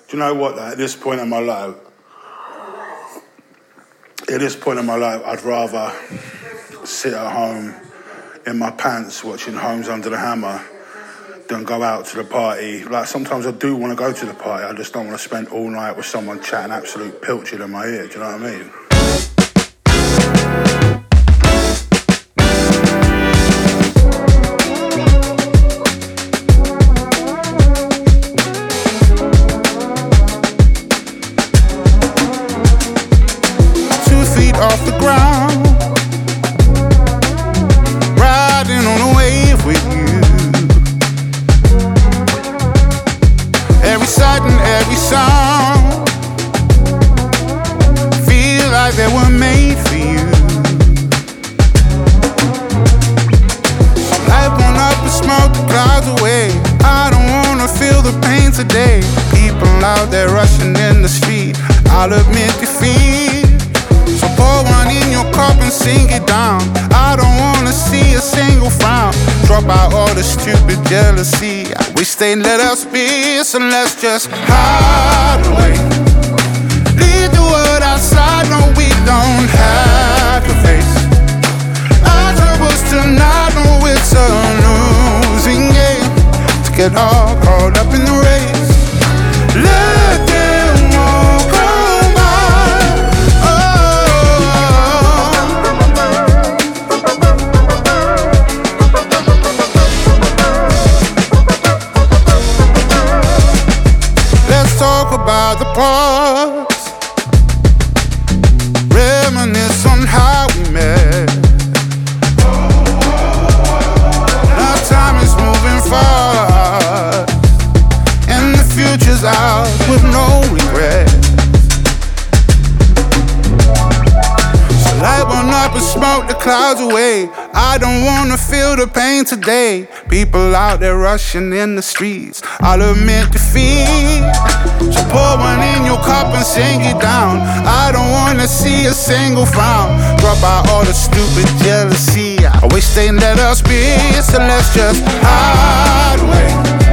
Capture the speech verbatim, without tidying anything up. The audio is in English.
Do you know what? At this point in my life, at this point in my life, I'd rather sit at home in my pants watching Homes Under the Hammer than go out to the party. Like, sometimes I do want to go to the party, I just don't want to spend all night with someone chatting absolute pilchard in my ear, do you know what I mean? Two feet off the ground, riding on a wave with you. Every sight and every sound feel like they were made for you. Light one up and smoke the clouds away. I don't wanna feel the pain today. People out there rushing in the street, I'll admit defeat. So pour one in your cup and sink it down. I don't wanna see a single frown. Drop out all the stupid jealousy. I wish they'd let us be, so let's just hide away. Leave the world outside, no we don't have to face our troubles tonight, no it's a losing game. To get all caught up in the race, let them all come by. Let's talk about the past, reminisce on how we met. Now time is moving fast, and the future's out with no regrets. So light one up and smoke the clouds away. I don't wanna feel the pain today. People out there rushing in the streets, I'll admit defeat. So pour one in your cup and sink it down. I don't wanna see a single frown. Drop out all the stupid jealousy. I wish they'd let us be, so let's just hide away.